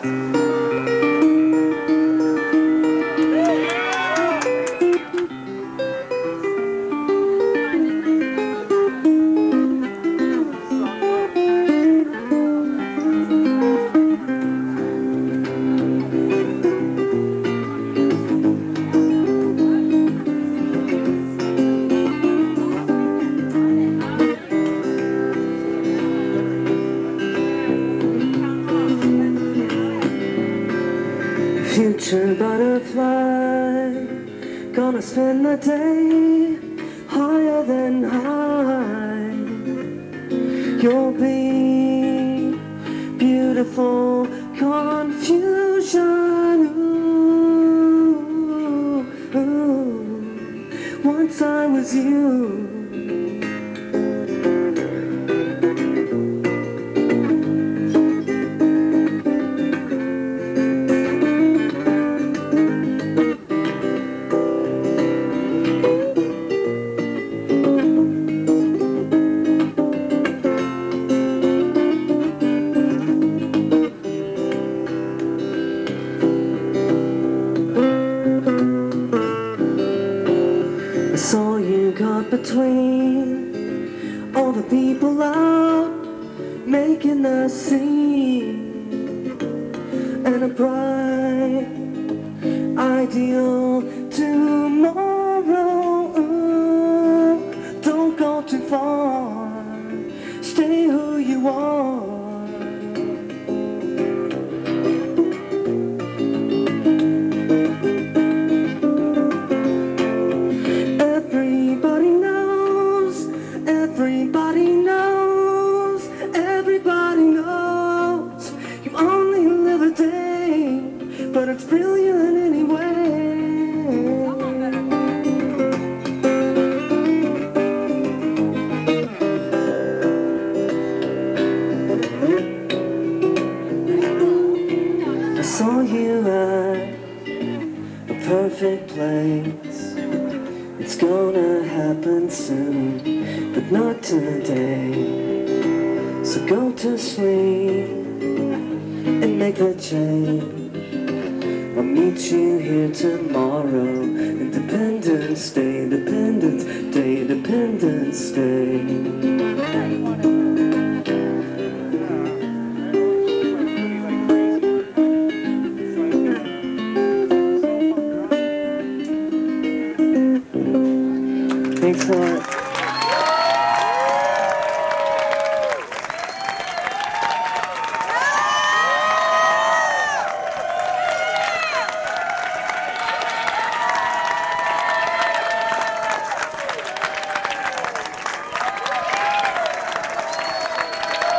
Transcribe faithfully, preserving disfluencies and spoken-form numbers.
Future butterfly, gonna spend the day higher than high. You'll be beautiful confusion. Ooh, ooh. Once I was you. I saw you caught between all the people out making the scene, and a bright ideal tomorrow. Ooh, don't go too far, stay who you are. Everybody knows, everybody knows, you only live a day, but it's brilliant anyway. I saw you at a perfect place. It's gonna happen soon, but not today. So go to sleep and make the change. I'll meet you here tomorrow. Independence Day, Independence Day, Independence Day.